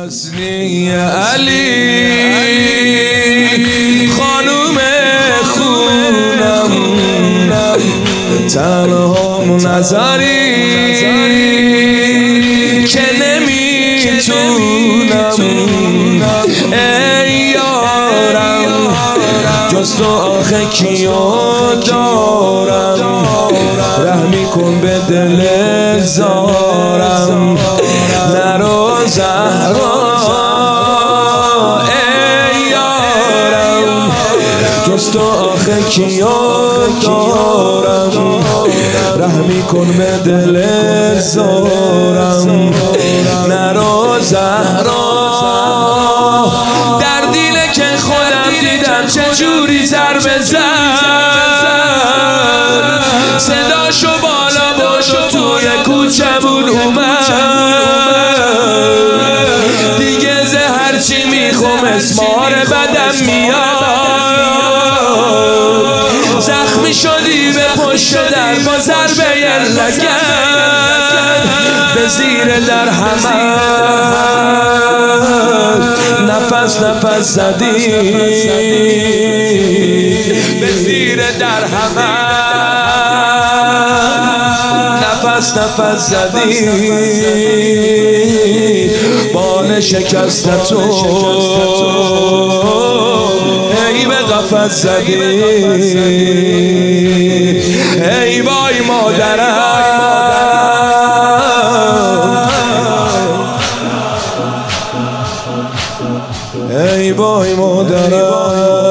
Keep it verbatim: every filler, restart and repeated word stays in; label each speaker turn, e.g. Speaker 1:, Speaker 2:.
Speaker 1: حسنی علی خانوم خونم تنها نظری که نمیتونم ای یارم جز تو آخه کیو دارم رحمی کن به دل زارم نرو زهرا ای یارم جز تو آخه کیو دارم رحمی کن به دل زارم نرو زهرا در دیله که خودم دیدم چجوری ضربه زد صداشو بالا برد و توی کوچمون اومد دیگه ز هرچی میخوام اسمار بدم میاد زخمی شدی به پشت در با ضربه لگد به زیر در همه نفس نفس زدی به زیر در همه نفس نفس زدی بال شکست تو ای به قفس زدی ای وای مادرم ای وای مادرم